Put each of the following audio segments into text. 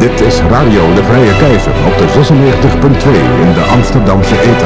Dit is Radio de Vrije Keizer op de 96.2 in de Amsterdamse ether.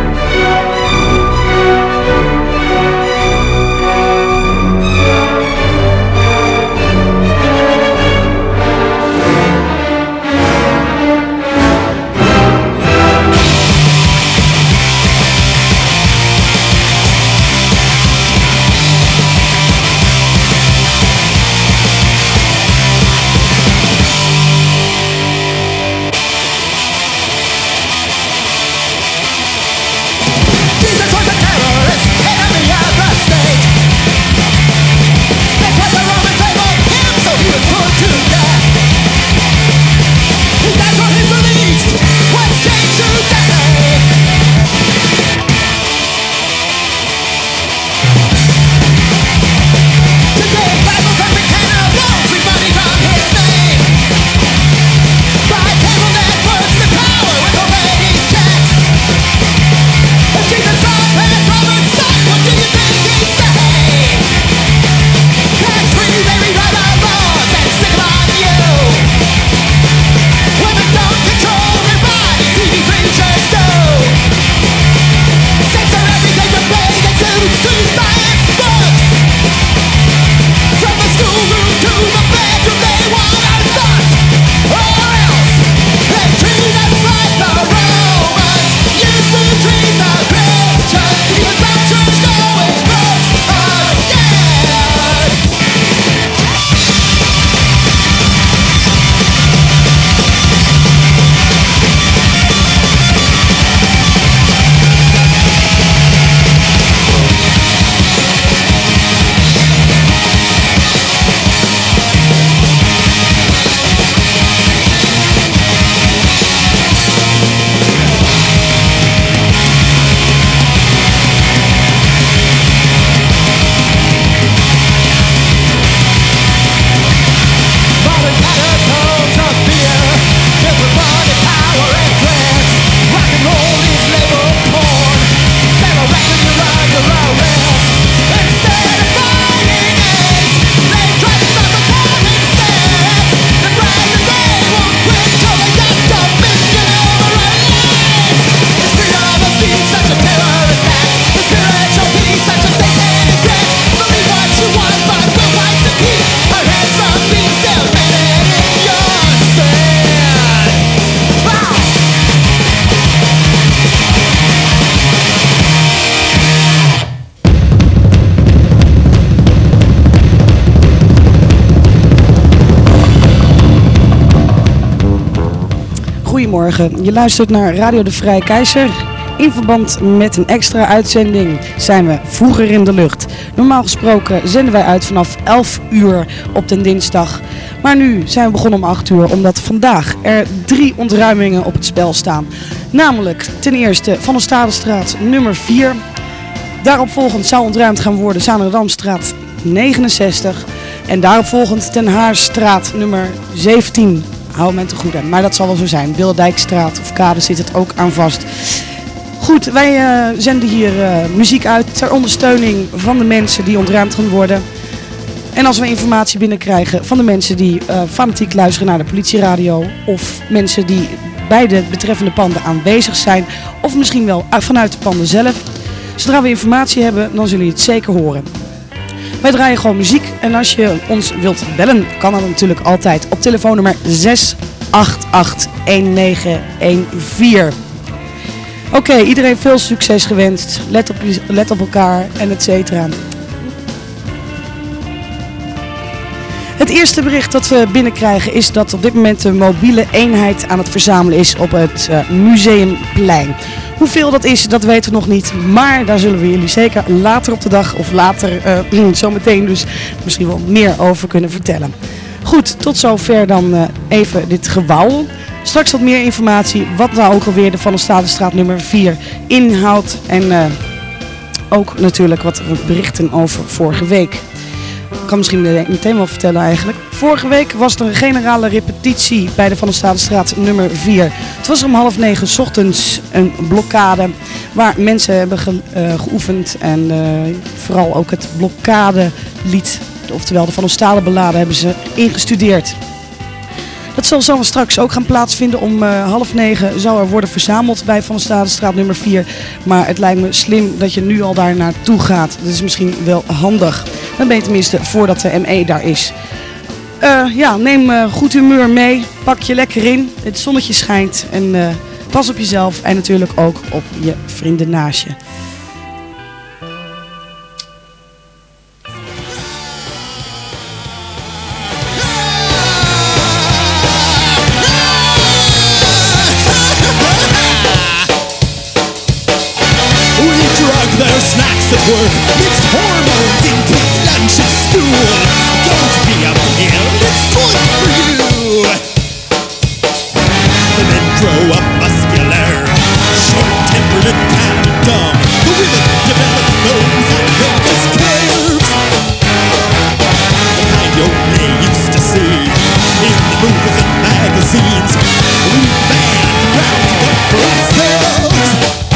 Goedemorgen, je luistert naar Radio de Vrije Keizer. In verband met een extra uitzending zijn we vroeger in de lucht. Normaal gesproken zenden wij uit vanaf 11 uur op den dinsdag. Maar nu zijn we begonnen om 8 uur, omdat vandaag er 3 ontruimingen op het spel staan. Namelijk ten eerste Van der Stadenstraat nummer 4. Daaropvolgend zou ontruimd gaan worden Zaandamstraat 69. En daaropvolgend Ten Haarstraat nummer 17. Hou me te goede, maar dat zal wel zo zijn. Bilderdijkstraat of Kade zit het ook aan vast. Goed, wij zenden hier muziek uit ter ondersteuning van de mensen die ontruimd gaan worden. En als we informatie binnenkrijgen van de mensen die fanatiek luisteren naar de politieradio, of mensen die bij de betreffende panden aanwezig zijn, of misschien wel vanuit de panden zelf. Zodra we informatie hebben, dan zullen jullie het zeker horen. Wij draaien gewoon muziek en als je ons wilt bellen, kan dat natuurlijk altijd op telefoonnummer 6881914. Oké, iedereen veel succes gewenst. Let op elkaar en et cetera. Het eerste bericht dat we binnenkrijgen is dat op dit moment de mobiele eenheid aan het verzamelen is op het Museumplein. Hoeveel dat is, dat weten we nog niet. Maar daar zullen we jullie zeker later op de dag of later zometeen dus misschien wel meer over kunnen vertellen. Goed, tot zover dan even dit gewauwel. Straks wat meer informatie wat nou ook alweer de Van der Stadenstraat nummer 4 inhoudt. En ook natuurlijk wat berichten over vorige week. Ik kan misschien meteen wel vertellen eigenlijk. Vorige week was er een generale repetitie bij de Van der Stadenstraat nummer 4. Het was om 8:30 's ochtends een blokkade waar mensen hebben geoefend. En vooral ook het blokkadelied, oftewel de Van der Stadenballade, hebben ze ingestudeerd. Dat zal zo straks ook gaan plaatsvinden. Om 8:30 zou er worden verzameld bij Van der Stadenstraat nummer 4. Maar het lijkt me slim dat je nu al daar naartoe gaat. Dat is misschien wel handig. Dan ben je tenminste voordat de ME daar is. Neem goed humeur mee. Pak je lekker in. Het zonnetje schijnt. En pas op jezelf. En natuurlijk ook op je vrienden naast je. Their snacks at work, mix hormones in kids' lunch at school. Don't be a pill, it's good for you. The men grow up muscular, short-tempered and kind of dumb. The women develop those outrageous curves, the kind you only used to see in the movies and magazines. We band round up for themselves.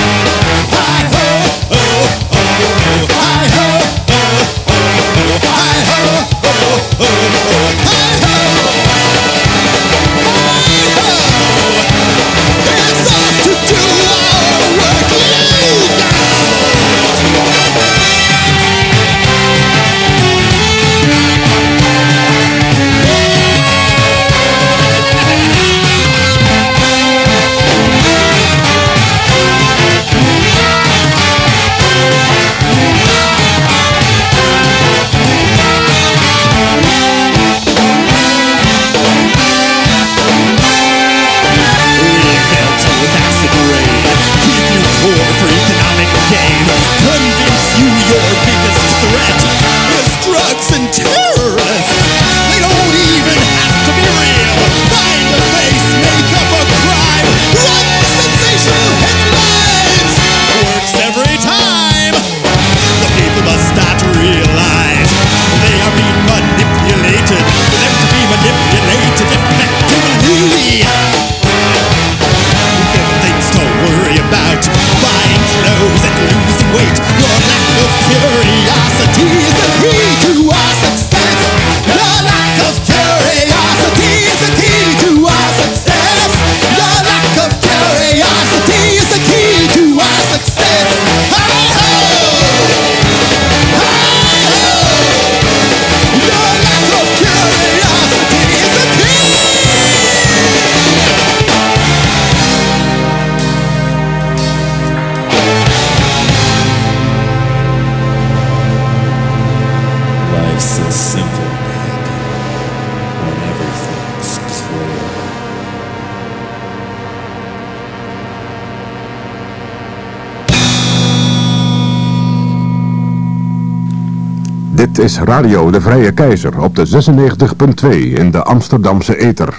Dit is Radio de Vrije Keizer op de 96.2 in de Amsterdamse ether.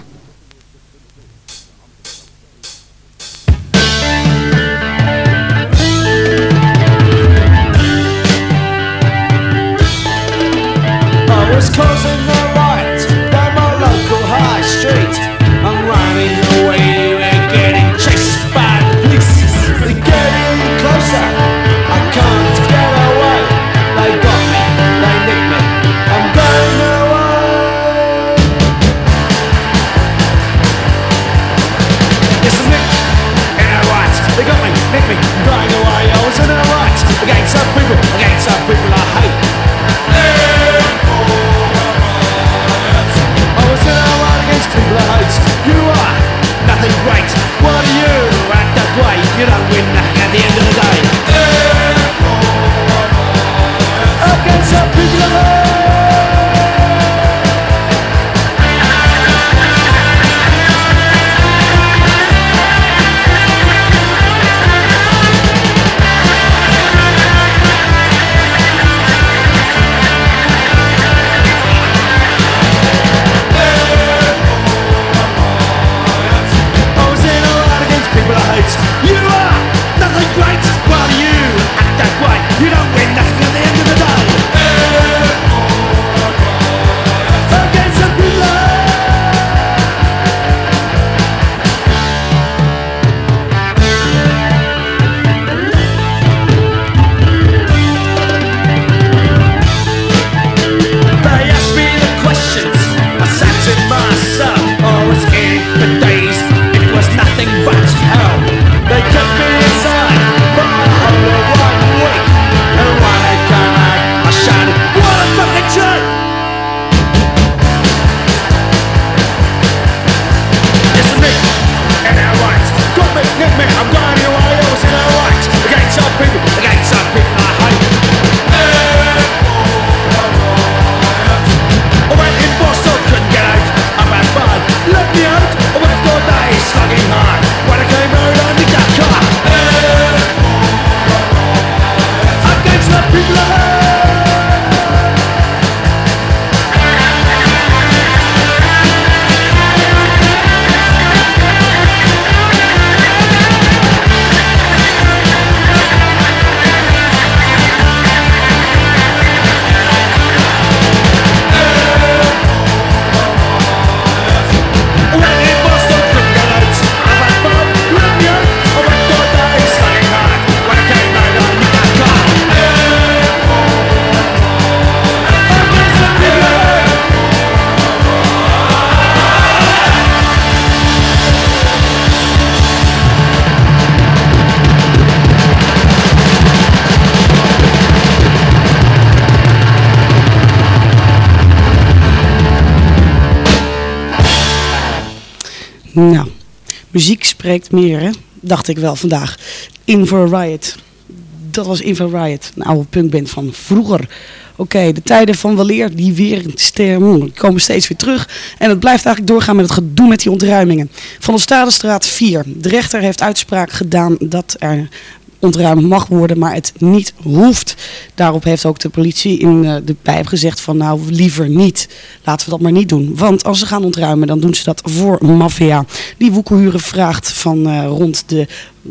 Nou, muziek spreekt meer, hè? Dacht ik wel vandaag. In for a Riot. Dat was In for a Riot, een oude punkband van vroeger. Oké, de tijden van weleer, die komen steeds weer terug. En het blijft eigenlijk doorgaan met het gedoe met die ontruimingen. Van de Stadenstraat 4. De rechter heeft uitspraak gedaan dat er ontruimd mag worden, maar het niet hoeft. Daarop heeft ook de politie in de pijp gezegd van nou liever niet. Laten we dat maar niet doen. Want als ze gaan ontruimen, dan doen ze dat voor maffia. Die woekerhuren vraagt van rond de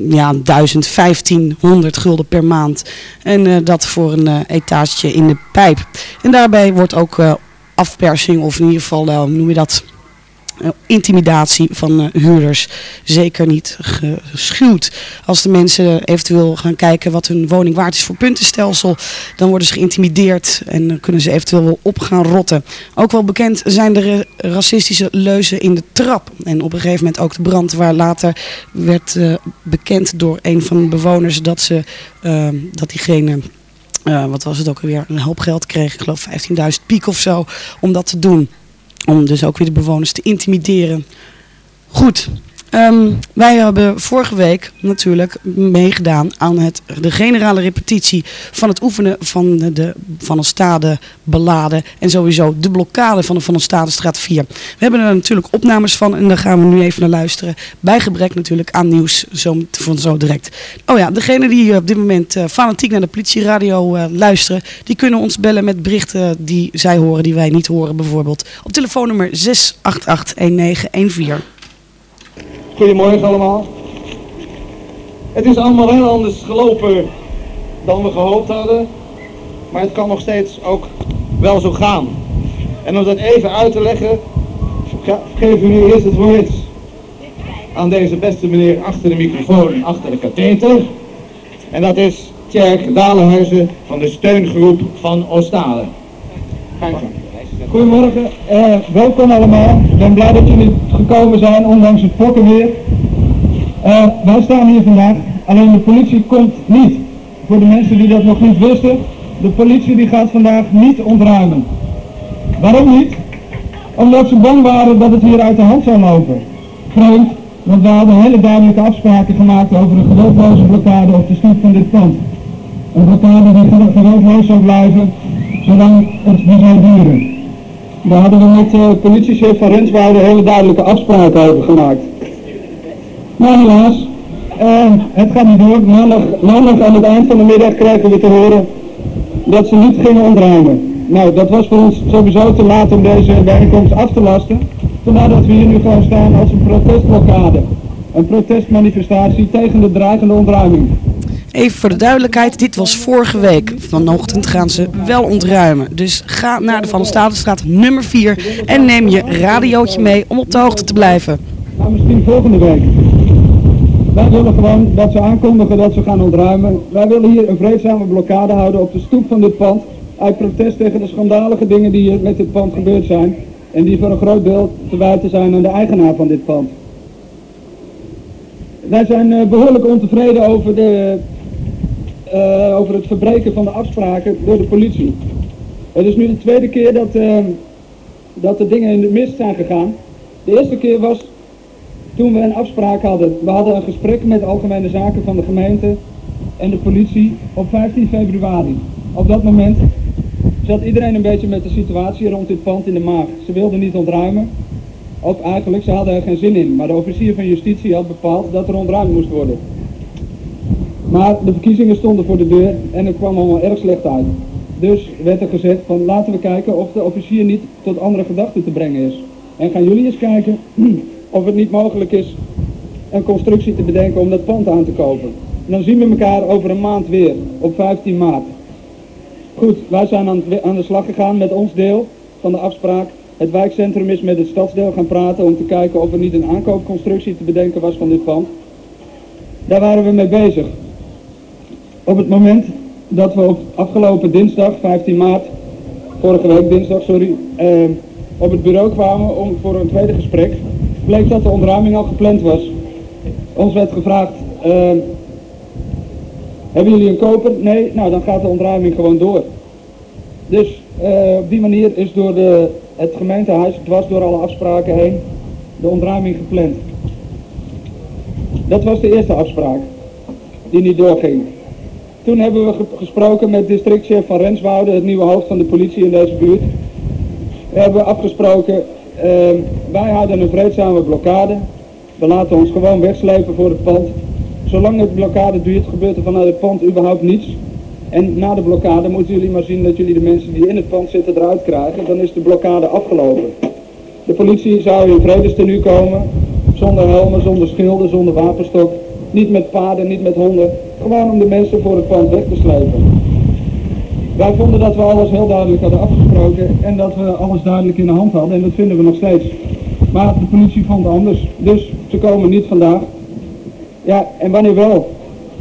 1500 gulden per maand. En dat voor een etage in de pijp. En daarbij wordt ook afpersing of in ieder geval, hoe noem je dat? Intimidatie van huurders zeker niet geschuwd. Als de mensen eventueel gaan kijken wat hun woning waard is voor puntenstelsel, dan worden ze geïntimideerd en dan kunnen ze eventueel wel op gaan rotten. Ook wel bekend zijn de racistische leuzen in de trap. En op een gegeven moment ook de brand waar later werd bekend door een van de bewoners dat diegene... wat was het ook alweer? Een hoop geld kreeg. Ik geloof 15.000 piek of zo om dat te doen. Om dus ook weer de bewoners te intimideren. Goed. Wij hebben vorige week natuurlijk meegedaan aan de generale repetitie van het oefenen van de Van der Stade ballade en sowieso de blokkade van de Van der Stadestraat 4. We hebben er natuurlijk opnames van en daar gaan we nu even naar luisteren. Bij gebrek natuurlijk aan nieuws van zo direct. Oh ja, degene die op dit moment fanatiek naar de politieradio luisteren, die kunnen ons bellen met berichten die zij horen, die wij niet horen bijvoorbeeld. Op telefoonnummer 688-1914. Goedemorgen allemaal. Het is allemaal heel anders gelopen dan we gehoopt hadden, maar het kan nog steeds ook wel zo gaan. En om dat even uit te leggen, geef u nu eerst het woord aan deze beste meneer achter de microfoon, achter de katheter. En dat is Tjerk Dalenhuizen van de steungroep van Oostalen. Ga je gang. Goedemorgen, welkom allemaal. Ik ben blij dat jullie gekomen zijn, ondanks het pokkenweer. Wij staan hier vandaag, alleen de politie komt niet. Voor de mensen die dat nog niet wisten, de politie die gaat vandaag niet ontruimen. Waarom niet? Omdat ze bang waren dat het hier uit de hand zou lopen. Vreemd, want we hadden hele duidelijke afspraken gemaakt over een geweldloze blokkade op de stoep van dit pand. Een blokkade die geweldloos zou blijven, zolang het niet zou duren. Daar hadden we met politiechef van Renswoude hele duidelijke afspraken over gemaakt. Maar helaas, het gaat niet door. Maandag aan het eind van de middag kregen we te horen dat ze niet gingen ontruimen. Nou, dat was voor ons sowieso te laat om deze bijeenkomst af te lasten. Vandaar dat we hier nu gewoon staan als een protestblokkade. Een protestmanifestatie tegen de dreigende ontruiming. Even voor de duidelijkheid, dit was vorige week. Vanochtend gaan ze wel ontruimen. Dus ga naar de Van der Stadestraat nummer 4 en neem je radiootje mee om op de hoogte te blijven. Nou, misschien volgende week. Wij willen gewoon dat ze aankondigen dat ze gaan ontruimen. Wij willen hier een vreedzame blokkade houden op de stoep van dit pand. Uit protest tegen de schandalige dingen die hier met dit pand gebeurd zijn. En die voor een groot deel te wijten zijn aan de eigenaar van dit pand. Wij zijn behoorlijk ontevreden over het verbreken van de afspraken door de politie. Het is nu de tweede keer dat de dingen in de mist zijn gegaan. De eerste keer was toen we een afspraak hadden. We hadden een gesprek met Algemene Zaken van de gemeente en de politie op 15 februari. Op dat moment zat iedereen een beetje met de situatie rond dit pand in de maag. Ze wilden niet ontruimen. Of eigenlijk, ze hadden er geen zin in. Maar de officier van justitie had bepaald dat er ontruimd moest worden. Maar de verkiezingen stonden voor de deur en het kwam allemaal erg slecht uit. Dus werd er gezegd van laten we kijken of de officier niet tot andere gedachten te brengen is. En gaan jullie eens kijken of het niet mogelijk is een constructie te bedenken om dat pand aan te kopen. En dan zien we elkaar over een maand weer, op 15 maart. Goed, wij zijn aan de slag gegaan met ons deel van de afspraak. Het wijkcentrum is met het stadsdeel gaan praten om te kijken of er niet een aankoopconstructie te bedenken was van dit pand. Daar waren we mee bezig. Op het moment dat we op afgelopen dinsdag, 15 maart, vorige week dinsdag, op het bureau kwamen voor een tweede gesprek, bleek dat de ontruiming al gepland was. Ons werd gevraagd, hebben jullie een koper? Nee, nou dan gaat de ontruiming gewoon door. Dus op die manier is door het gemeentehuis, dwars door alle afspraken heen, de ontruiming gepland. Dat was de eerste afspraak die niet doorging. Toen hebben we gesproken met districtchef van Renswoude, het nieuwe hoofd van de politie in deze buurt. We hebben afgesproken, wij houden een vreedzame blokkade. We laten ons gewoon wegslepen voor het pand. Zolang de blokkade duurt, gebeurt er vanuit het pand überhaupt niets. En na de blokkade moeten jullie maar zien dat jullie de mensen die in het pand zitten eruit krijgen. Dan is de blokkade afgelopen. De politie zou in vredestenu komen, zonder helmen, zonder schilden, zonder wapenstok. Niet met paarden, niet met honden. Gewoon om de mensen voor het pand weg te slepen. Wij vonden dat we alles heel duidelijk hadden afgesproken en dat we alles duidelijk in de hand hadden en dat vinden we nog steeds. Maar de politie vond anders, dus ze komen niet vandaag. Ja, en wanneer wel?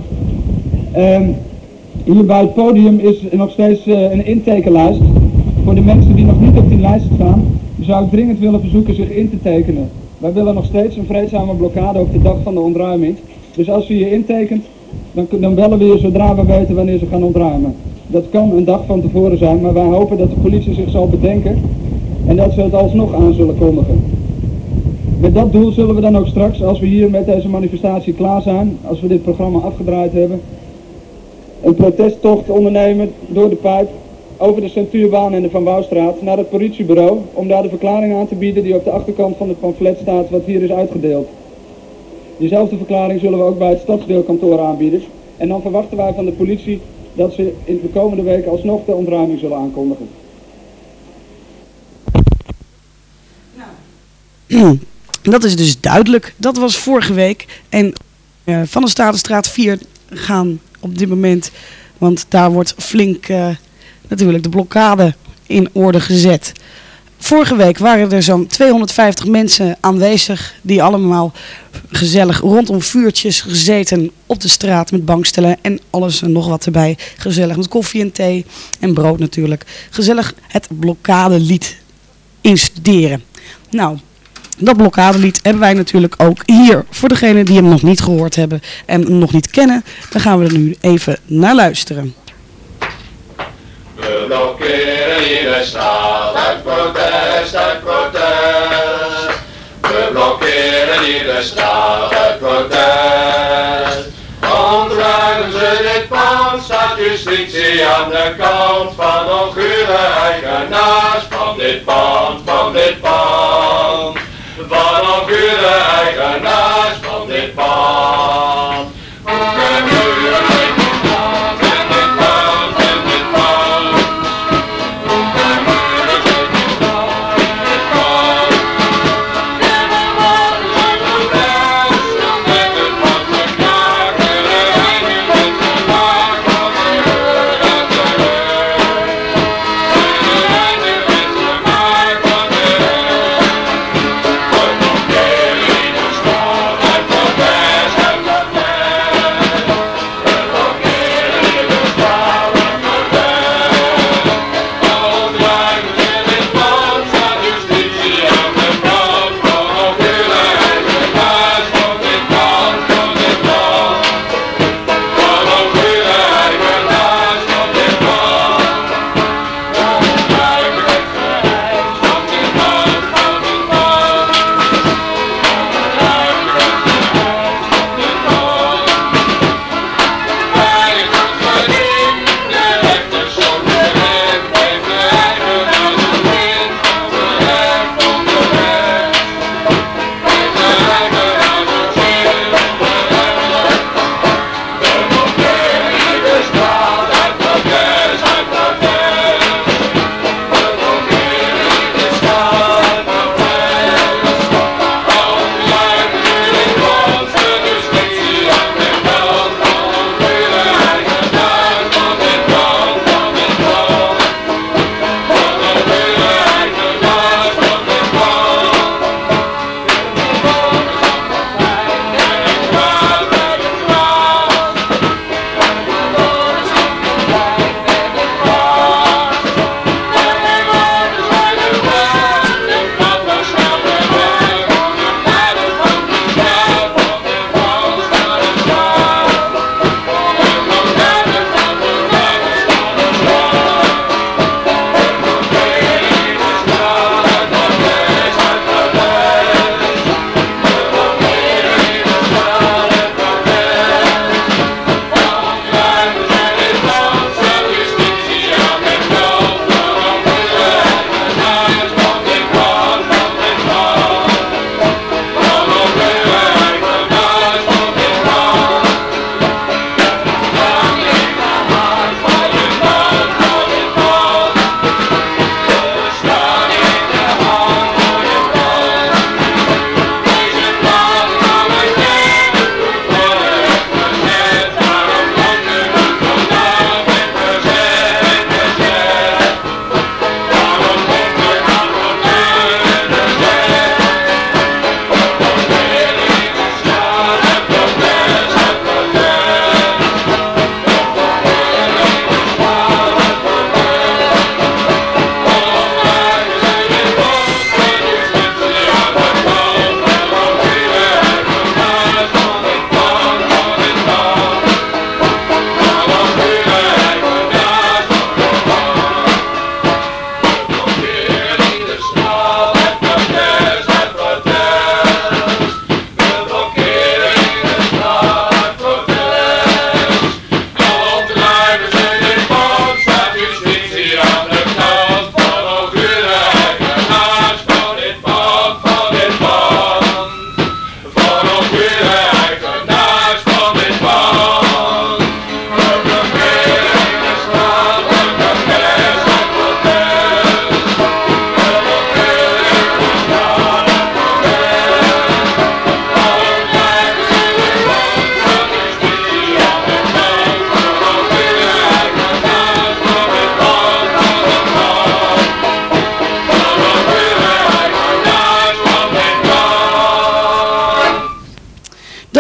Hier bij het podium is er nog steeds een intekenlijst. Voor de mensen die nog niet op die lijst staan, zou ik dringend willen verzoeken zich in te tekenen. Wij willen nog steeds een vreedzame blokkade op de dag van de ontruiming. Dus als u je intekent, dan bellen we je zodra we weten wanneer ze gaan ontruimen. Dat kan een dag van tevoren zijn, maar wij hopen dat de politie zich zal bedenken en dat ze het alsnog aan zullen kondigen. Met dat doel zullen we dan ook straks, als we hier met deze manifestatie klaar zijn, als we dit programma afgedraaid hebben, een protesttocht ondernemen door de Pijp, over de Centuurbaan en de Van Wouwstraat naar het politiebureau, om daar de verklaring aan te bieden die op de achterkant van het pamflet staat wat hier is uitgedeeld. Diezelfde verklaring zullen we ook bij het stadsdeelkantoor aanbieden. En dan verwachten wij van de politie dat ze in de komende weken alsnog de ontruiming zullen aankondigen. Dat is dus duidelijk. Dat was vorige week. En van de Statenstraat 4 gaan op dit moment, want daar wordt flink natuurlijk de blokkade in orde gezet. Vorige week waren er zo'n 250 mensen aanwezig die allemaal gezellig rondom vuurtjes gezeten op de straat met bankstellen en alles en nog wat erbij. Gezellig met koffie en thee en brood natuurlijk. Gezellig het blokkadelied instuderen. Nou, dat blokkadelied hebben wij natuurlijk ook hier voor degenen die hem nog niet gehoord hebben en hem nog niet kennen. Dan gaan we er nu even naar luisteren. We blokkeren hier de straat, uit protest, uit protest. We blokkeren hier de straat, uit protest. Ontruimen ze dit pand, staat justitie aan de kant van ongure eigenaars van dit pand, van dit pand. Van ongure eigenaars van dit pand.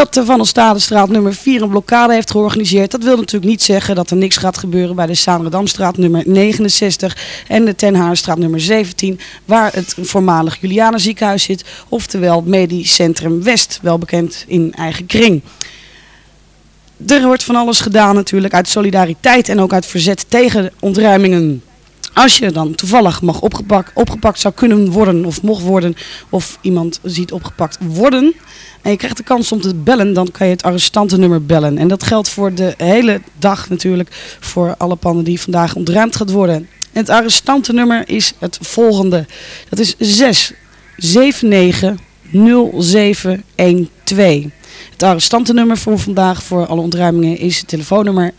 dat de Van der Stadenstraat nummer 4 een blokkade heeft georganiseerd. Dat wil natuurlijk niet zeggen dat er niks gaat gebeuren bij de Zaanderdamstraat nummer 69 en de Ten Haarstraat nummer 17, waar het voormalig Julianenziekenhuis zit, oftewel Medisch Centrum West, wel bekend in eigen kring. Er wordt van alles gedaan natuurlijk uit solidariteit en ook uit verzet tegen ontruimingen. Als je dan toevallig opgepakt zou kunnen worden of mocht worden, of iemand ziet opgepakt worden en je krijgt de kans om te bellen, dan kan je het arrestantennummer bellen. En dat geldt voor de hele dag natuurlijk, voor alle panden die vandaag ontruimd gaat worden. En het arrestantennummer is het volgende. Dat is 6790712. Het arrestantennummer voor vandaag voor alle ontruimingen is het telefoonnummer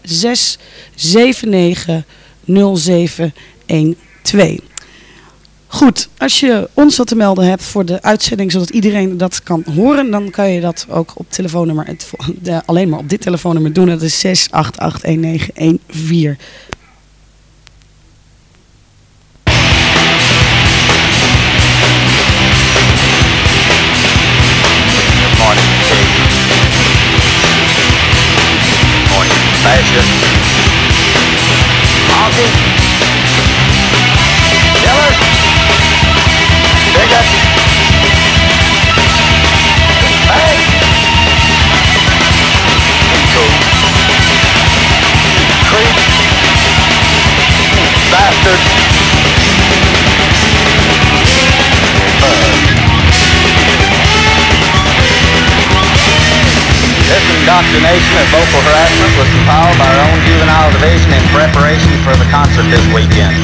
6790712. Goed, als je ons wat te melden hebt voor de uitzending, zodat iedereen dat kan horen, dan kan je dat ook op telefoonnummer, alleen maar op dit telefoonnummer doen. Dat is 6881914. Morning, Kate. Morning, Badger. Honky. Diller. Bigot. Bag. Cool. Creep. Bastard. This indoctrination of vocal harassment was compiled by our own juvenile division in preparation for the concert this weekend.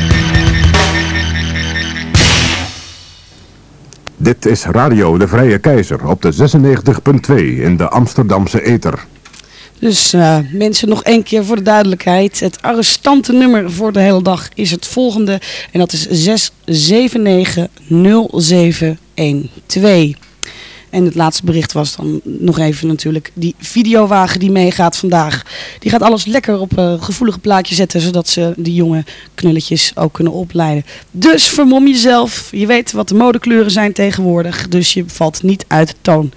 Dit is Radio de Vrije Keizer op de 96.2 in de Amsterdamse ether. Dus mensen, nog één keer voor de duidelijkheid. Het arrestantennummer voor de hele dag is het volgende. En dat is 6790712. En het laatste bericht was dan nog even natuurlijk die videowagen die meegaat vandaag. Die gaat alles lekker op een gevoelige plaatje zetten, zodat ze die jonge knulletjes ook kunnen opleiden. Dus vermom jezelf. Je weet wat de modekleuren zijn tegenwoordig, dus je valt niet uit de toon.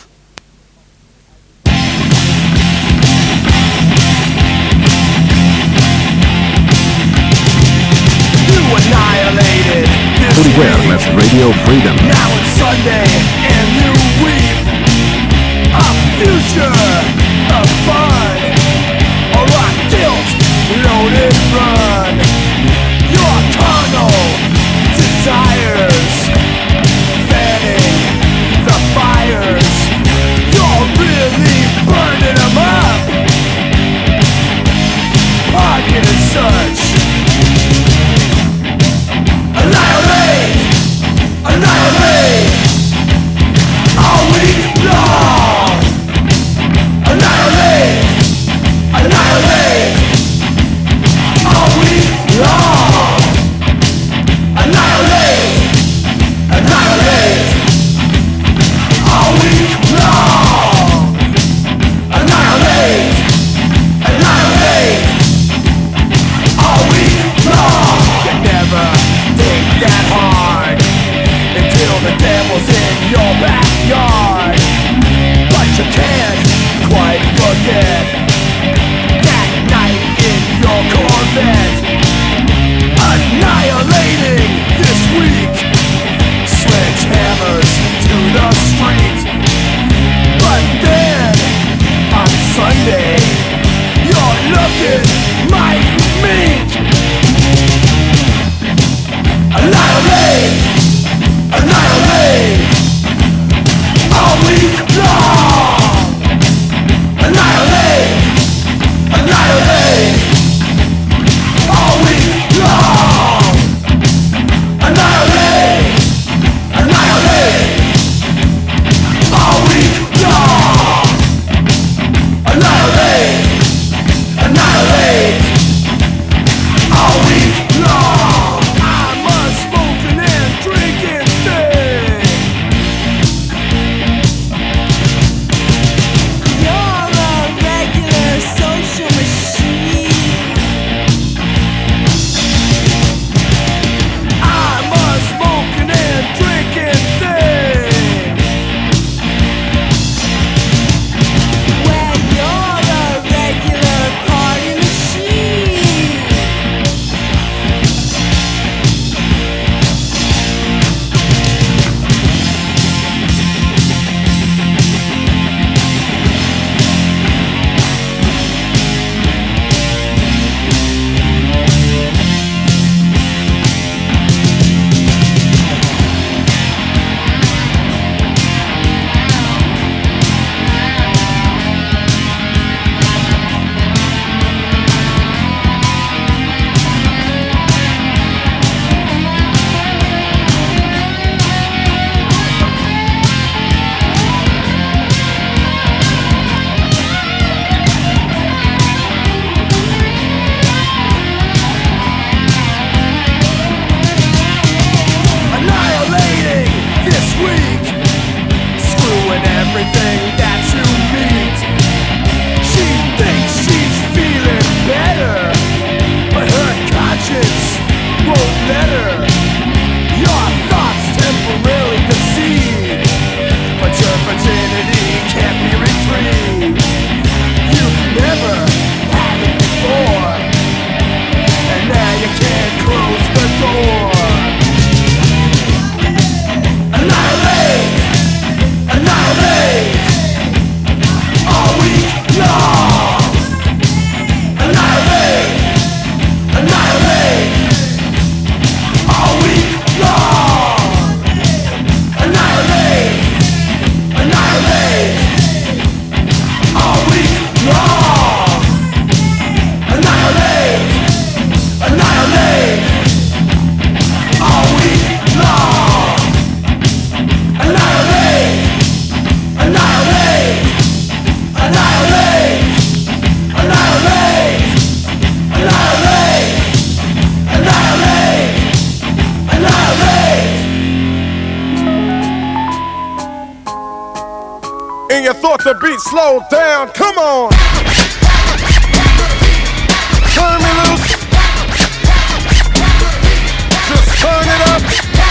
Beware met Radio Freedom. Now it's Sunday and you weep. A future of fun, a rock guilt loaded run. Your carnal desires fanning the fires. You're really burning them up. Target and such. Annihilate! Annihilate! All week long! Annihilate! Annihilate! All week and you thought the beat slowed down. Come on. Turn me loose. Just turn it up.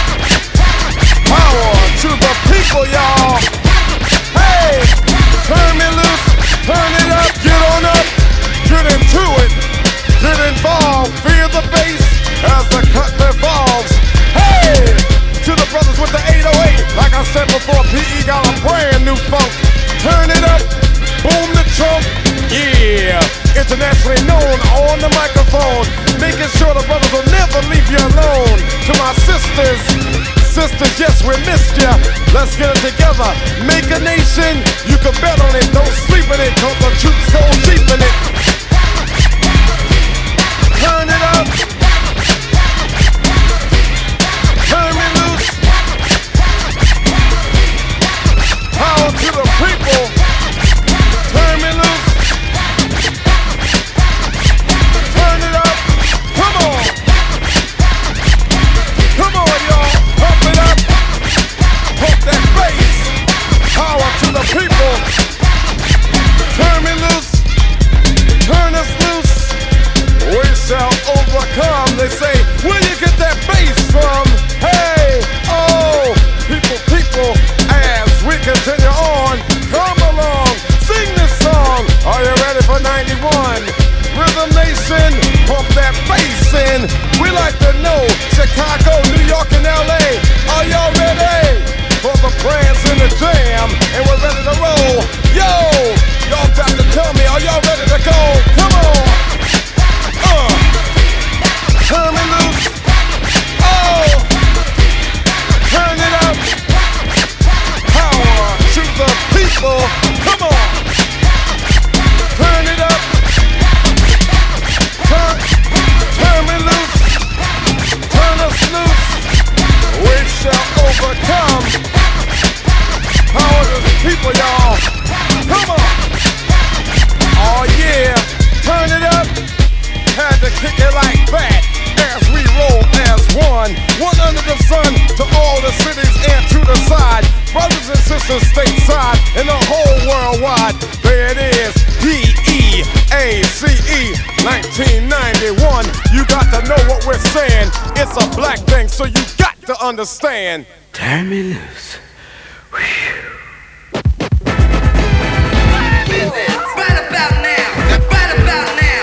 Power to the people, y'all. Hey, turn me loose. Turn it up. Get on up. Get into it. Get involved. Feel the bass as the cut revolves. Hey, to the brothers with the 808. Like I said before, PE got a brand new funk. Turn it up. Boom the trunk. Yeah, internationally known on the microphone, making sure the brothers will never leave you alone. To my sisters, yes, we missed ya. Let's get it together, make a nation. You can bet on it, don't sleep in it, cause the truth's so deep in it. Turn it up. Turn me loose. Power to the people. Turn me loose. Turn it up. Come on. Come on, y'all. Pump it up. Pump that bass. Power to the people. Turn me loose. Turn us loose. We shall overcome. They say, where you get that bass from? Hey, oh, people, as we continue on, come along, sing this song. Are you ready for 91? Rhythm Nation, pump that bass in. We like to know, Chicago, New York, and LA, are y'all ready for the prayers in the jam? And we're ready to roll. Yo, y'all got to tell me, are y'all ready to go? Come on. Turn me loose. Oh, turn it up. Power to the people. Come on. Turn it up. Turn me loose. Turn us loose. We shall overcome. Power to the people, y'all. Come on. Oh yeah. Turn it up. Had to kick it like that. As we roll as one under the sun, to all the cities and to the side, brothers and sisters stateside, and the whole worldwide. There it is, DEACE, 1991. You got to know what we're saying. It's a black thing, so you got to understand. Turn me loose. Right about now. Right about now.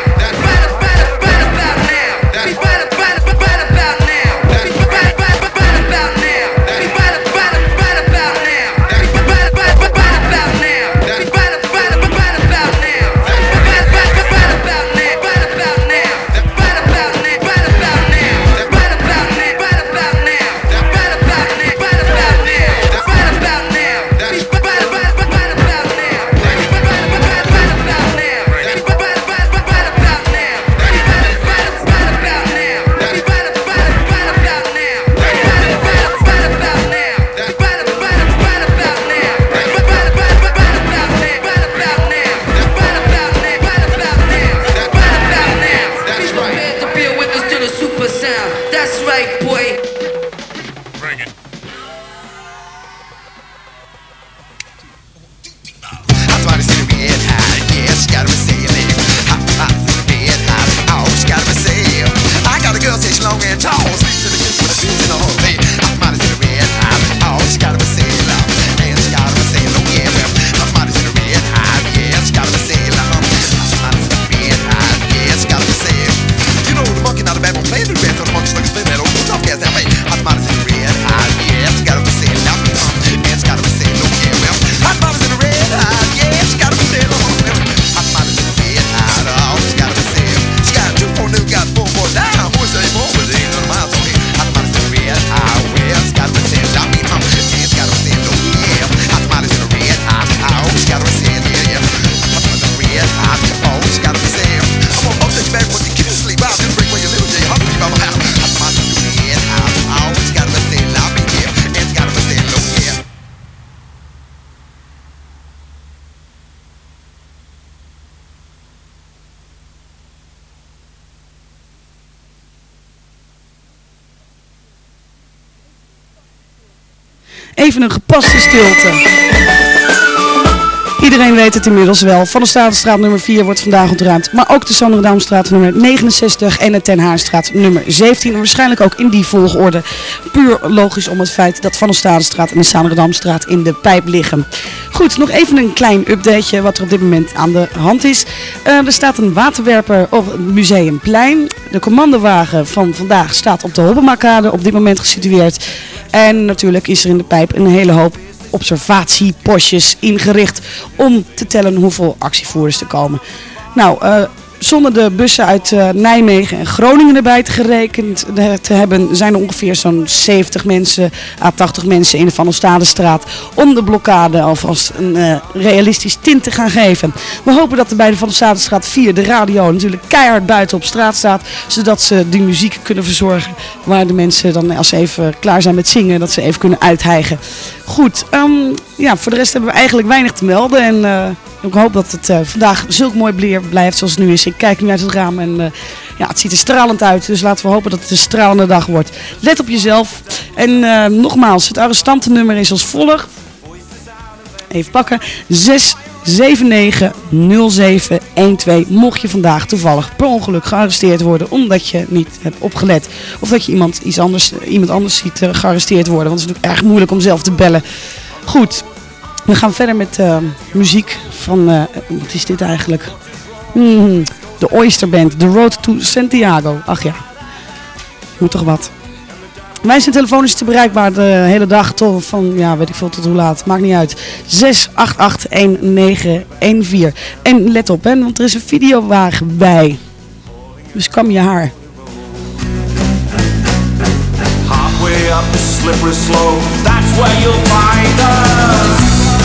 Even een gepaste stilte. Iedereen weet het inmiddels wel. Van de Statenstraat nummer 4 wordt vandaag ontruimd. Maar ook de Sanderendamstraat nummer 69 en de Ten Haarstraat nummer 17. En waarschijnlijk ook in die volgorde. Puur logisch om het feit dat Van de Statenstraat en de Sanderendamstraat in de pijp liggen. Goed, nog even een klein updateje wat er op dit moment aan de hand is. Er staat een waterwerper op het Museumplein. De commandowagen van vandaag staat op de Hobbemakade op dit moment gesitueerd. En natuurlijk is er in de pijp een hele hoop observatiepostjes ingericht om te tellen hoeveel actievoerders er komen. Nou, zonder de bussen uit Nijmegen en Groningen erbij te hebben, zijn er ongeveer zo'n 70 mensen à 80 mensen in de Van der Stadenstraat om de blokkade alvast een realistisch tint te gaan geven. We hopen dat er bij de Van der Stadenstraat 4 de radio natuurlijk keihard buiten op straat staat, zodat ze die muziek kunnen verzorgen waar de mensen dan als ze even klaar zijn met zingen, dat ze even kunnen uithijgen. Goed, ja, voor de rest hebben we eigenlijk weinig te melden en ik hoop dat het vandaag zulk mooi weer blijft zoals het nu is. Ik kijk nu uit het raam en ja, het ziet er stralend uit. Dus laten we hopen dat het een stralende dag wordt. Let op jezelf. En nogmaals, het arrestantennummer is als volgt. Even pakken. 6790712. Mocht je vandaag toevallig per ongeluk gearresteerd worden omdat je niet hebt opgelet. Of dat je iemand anders ziet gearresteerd worden. Want het is natuurlijk erg moeilijk om zelf te bellen. Goed. We gaan verder met muziek van, wat is dit eigenlijk? De Oyster Band, The Road to Santiago. Ach ja, moet toch wat. Wij zijn telefonisch te bereikbaar de hele dag tot van, ja, weet ik veel tot hoe laat. Maakt niet uit. 6881914. En let op, hè, want er is een videowagen bij. Dus kam je haar. Halfway up the slippery slope, that's where you'll find us.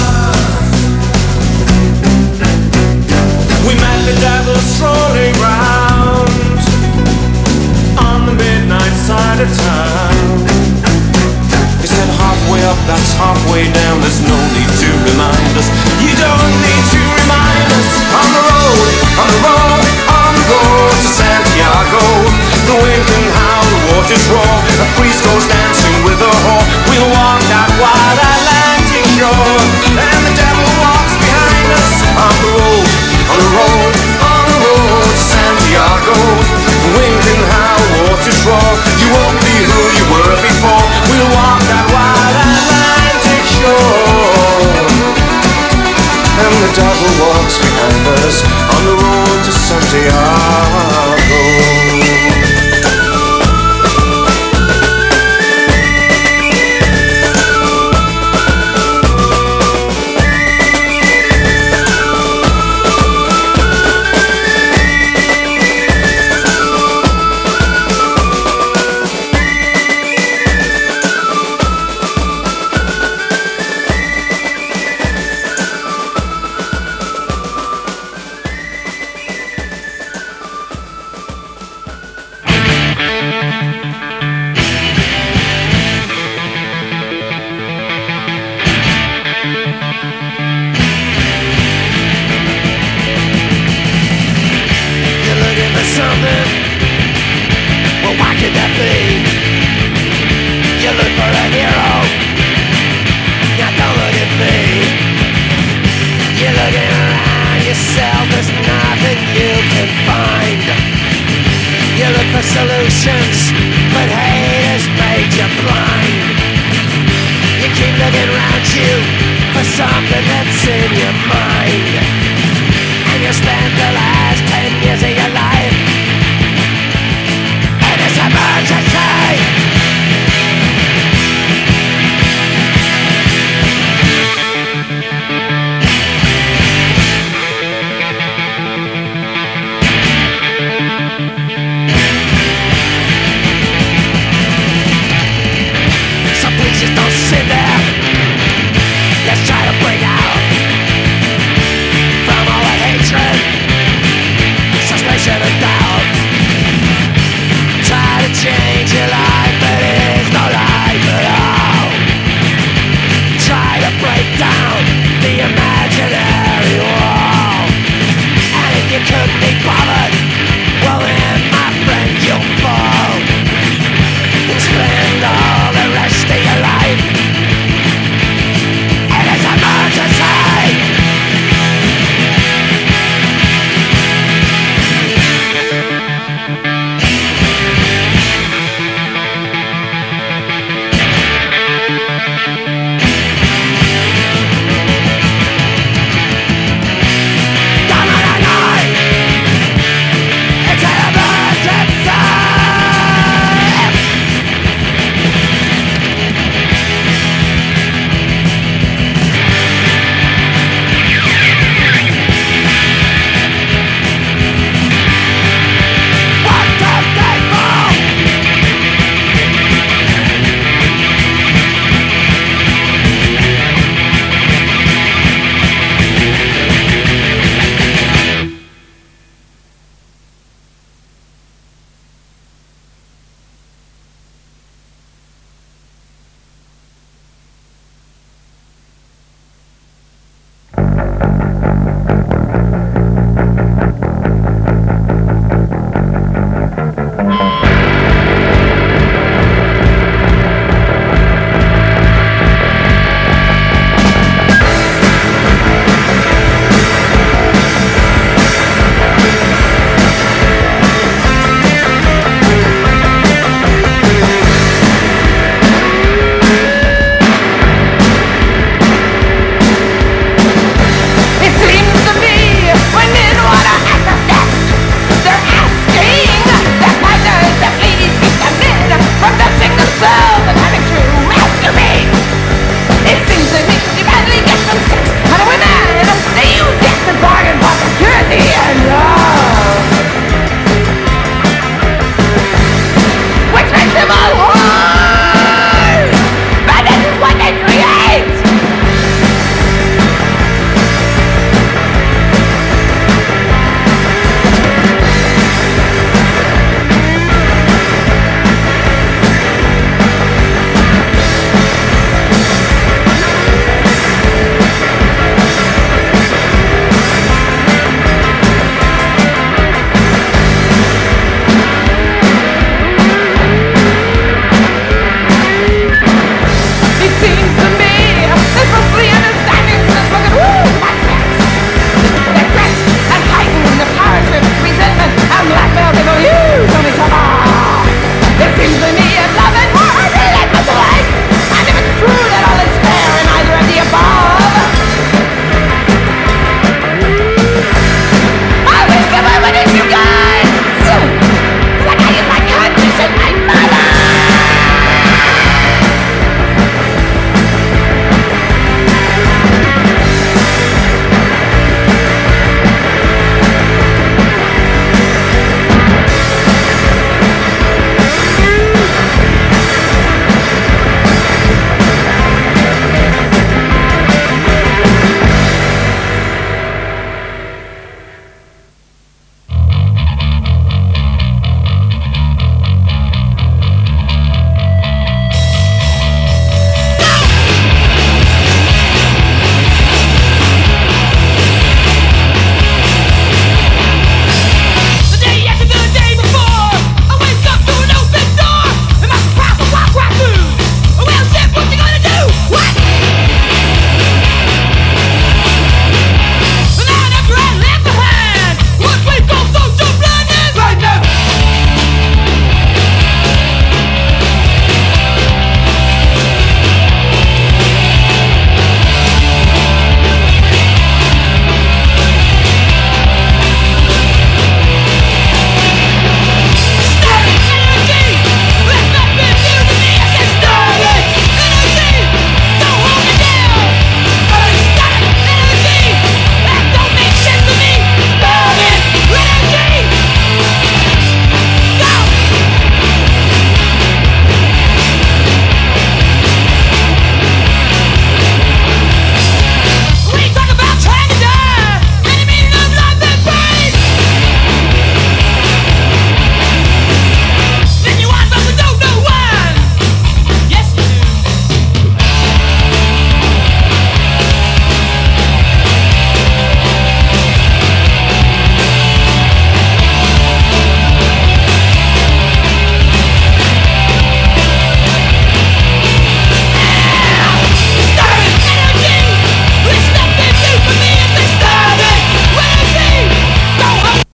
We met the devil strolling round on the midnight side of town. He said halfway up, that's halfway down. There's no need to remind us. You don't need to remind us. On the road, on the road, on the road to Santiago. The wind can howl, the waters roar. A priest goes dancing with a whore. We'll walk that wild Atlantic shore, and the devil walks behind us. On the road, on the road, on the road to Santiago. The wind can howl, waters roar. You won't be who you were before. We'll walk that wild Atlantic shore, and the devil walks behind us. On the road to Santiago. Solutions, but hate has made you blind. You keep looking around you for something that's in your mind, and you spend the last 10 years of your life